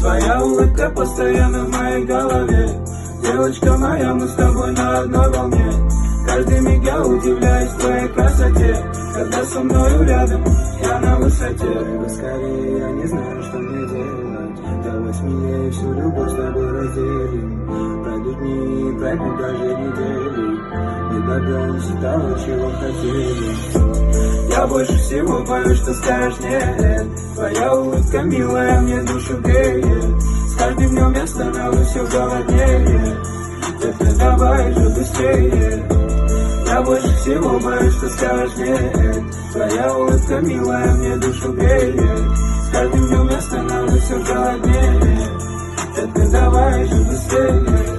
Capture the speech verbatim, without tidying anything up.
Твоя улыбка постоянно в моей голове. Девочка моя, мы с тобой на одной волне. Каждый миг я удивляюсь твоей красоте. Когда со мною рядом, я на высоте. Baby, скорее, я не знаю, что мне делать. Давай смелее, всю любовь с тобой разделим. Пройдут дни, пройдут даже недели. Не добьемся того, чего хотели. Я больше всего боюсь, что скажешь нет. Твоя улыбка милая, мне душу греет. С каждым днем я становлюсь все голоднее. Детка, давай же быстрее. Я больше всего боюсь, что скажешь нет. Твоя улыбка милая, мне душу греет. С каждым днем я становлюсь все голоднее. Детка, давай же быстрее.